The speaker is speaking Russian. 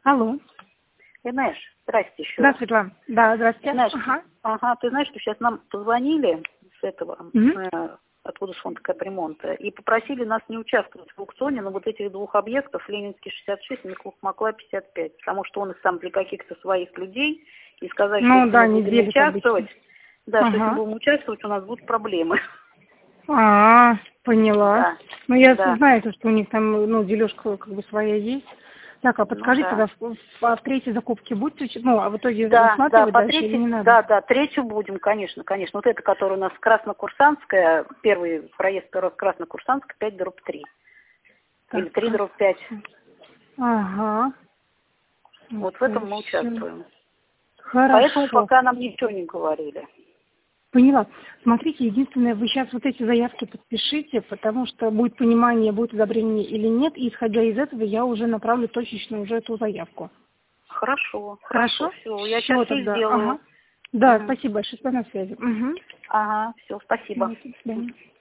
Алло. Инеш, здрасте еще Да, раз. Светлана. Да, здравствуйте. Инеш, Ага. ты знаешь, что сейчас нам позвонили с этого, откуда ж фонд капремонта, и попросили нас не участвовать в аукционе на вот этих двух объектов, Ленинский 66 и Миклух-Макла 55, потому что он их там для каких-то своих людей, и сказать, что если мы будем участвовать, что если будем участвовать, у нас будут проблемы. Поняла. Да. Ну, я знаю, что у них там, дележка как бы своя есть. Так, а подскажите, в третьей закупке будете, а в итоге рассматривать дальше или не надо? Да, третью будем, конечно. Вот это, которая у нас Краснокурсантская, первый проезд Краснокурсантская, 5/3. Или 3/5. Ага. Вот в этом мы участвуем. Хорошо. Поэтому пока нам ничего не говорили. Поняла. Смотрите, единственное, вы сейчас вот эти заявки подпишите, потому что будет понимание, будет одобрение или нет, и исходя из этого я уже направлю точечно уже эту заявку. Хорошо. Все, я Всё сейчас все тогда. сделаю. Ага. Да, спасибо большое, на связи. Ага, все, спасибо. До свидания.